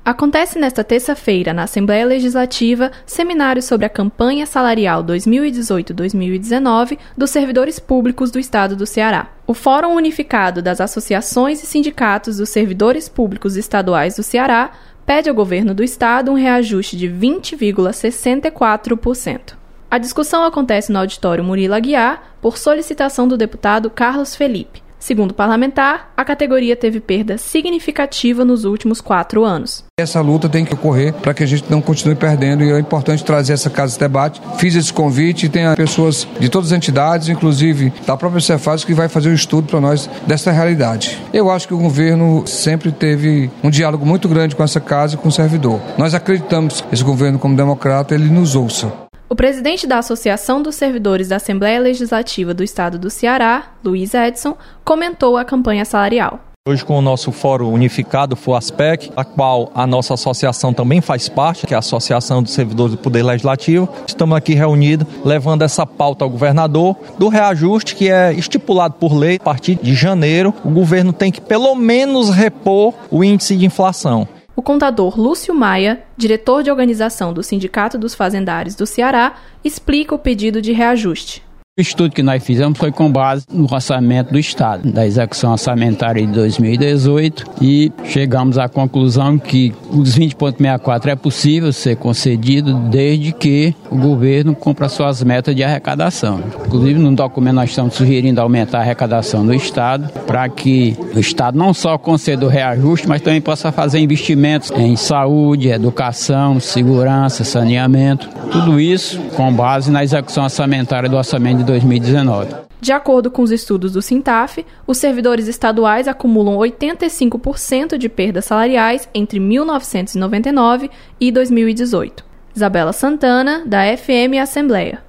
Acontece nesta terça-feira, na Assembleia Legislativa, seminário sobre a campanha salarial 2018-2019 dos servidores públicos do Estado do Ceará. O Fórum Unificado das Associações e Sindicatos dos Servidores Públicos Estaduais do Ceará pede ao governo do Estado um reajuste de 20,64%. A discussão acontece no auditório Murilo Aguiar, por solicitação do deputado Carlos Felipe. Segundo o parlamentar, a categoria teve perda significativa nos últimos 4 anos. Essa luta tem que ocorrer para que a gente não continue perdendo e é importante trazer essa casa de debate. Fiz esse convite e tem pessoas de todas as entidades, inclusive da própria Cefaz, que vai fazer um estudo para nós dessa realidade. Eu acho que o governo sempre teve um diálogo muito grande com essa casa e com o servidor. Nós acreditamos que esse governo, como democrata, ele nos ouça. O presidente da Associação dos Servidores da Assembleia Legislativa do Estado do Ceará, Luiz Edson, comentou a campanha salarial. Hoje com o nosso Fórum Unificado, FOASPEC, a qual a nossa associação também faz parte, que é a Associação dos Servidores do Poder Legislativo, estamos aqui reunidos levando essa pauta ao governador do reajuste que é estipulado por lei. A partir de janeiro, o governo tem que pelo menos repor o índice de inflação. O contador Lúcio Maia, diretor de organização do Sindicato dos Fazendários do Ceará, explica o pedido de reajuste. O estudo que nós fizemos foi com base no orçamento do Estado, da execução orçamentária de 2018, e chegamos à conclusão que os 20,64 é possível ser concedido desde que o governo cumpra suas metas de arrecadação. Inclusive, no documento nós estamos sugerindo aumentar a arrecadação do Estado para que o Estado não só conceda o reajuste, mas também possa fazer investimentos em saúde, educação, segurança, saneamento, tudo isso com base na execução orçamentária do orçamento de 2019. De acordo com os estudos do Sintaf, os servidores estaduais acumulam 85% de perdas salariais entre 1999 e 2018. Isabela Santana, da FM Assembleia.